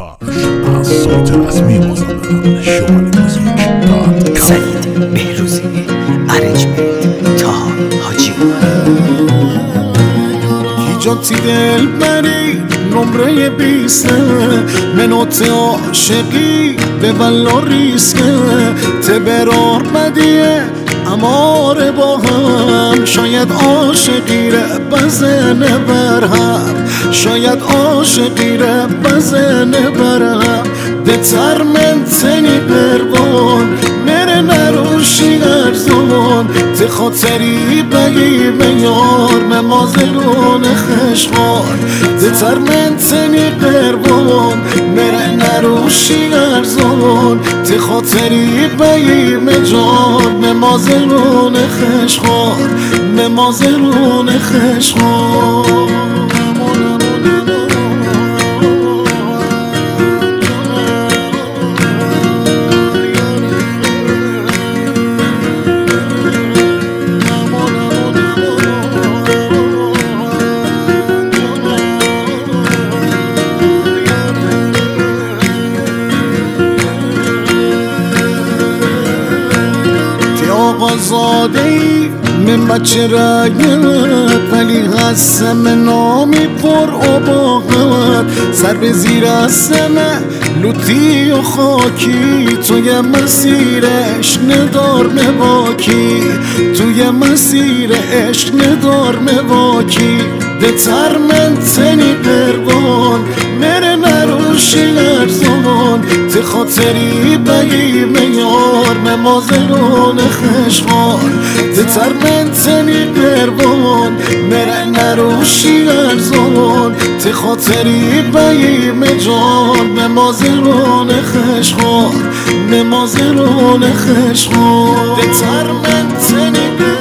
پخش از سایت رسمی مازندران شمالیموزیک.com. سعید بهروزی، ارنجمنت طاها حاجی‌آقا. جاتی دل بری نمره 20 منوت عاشقی به ولا ریسکه تبرار بدیه اماره با هم شاید عاشقی ره بزنه برهم شاید عاشقی ره بزنه برهم دتر من تنی پروان مره نروشی ارزان تی خاطری بگی بیار ممازلون خشخان دتر من تنی پروان مره نروشی ارزان تی خاطری بگی مجار ممازلون خشخان ممازلون خشخان آقازادهی من بچه رگت ولی هستم نامی پر عباقت سر به زیر هستم لوتی و خاکی توی مسیر عشق ندار مواکی توی مسیر عشق ندار مواکی دتر من تنی پروان مره نروشی ارزان تی خاطری بگی میار ممازلون خشخان دتر من تنی پروان مره نروشی ارزان تی خاطری بگی میجان ممازلون خشخان ممازلون خشخان دتر من تنی